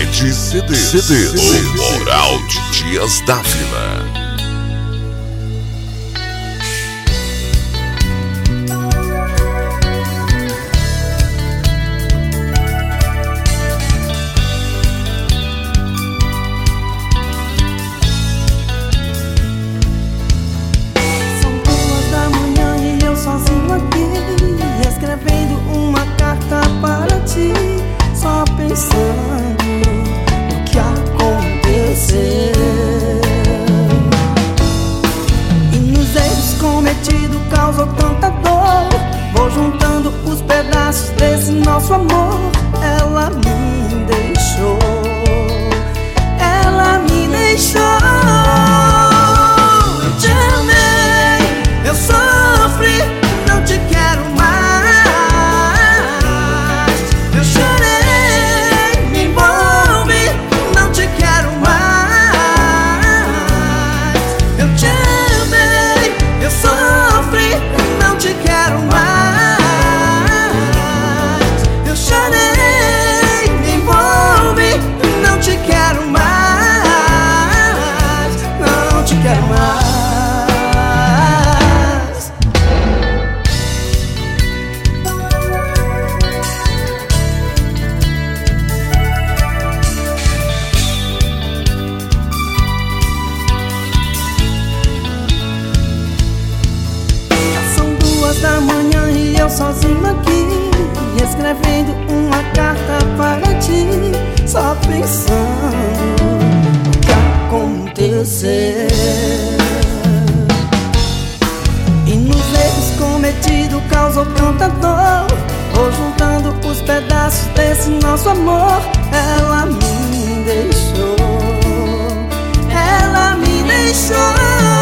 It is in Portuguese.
Rede CDs. O Moral de Dias Dávila. Só pensando no que aconteceu e nos erros cometidos causou tanta dor. Vou juntando os pedaços desse nosso amor. Ela me deixou, ela me deixou. Eu te amei, eu sofri, não te quero mais. Da manhã e eu sozinho aqui, escrevendo uma carta para ti, só pensando no que aconteceu e nos erros cometidos causou tanta dor. Vou juntando os pedaços desse nosso amor. Ela me deixou, ela me deixou.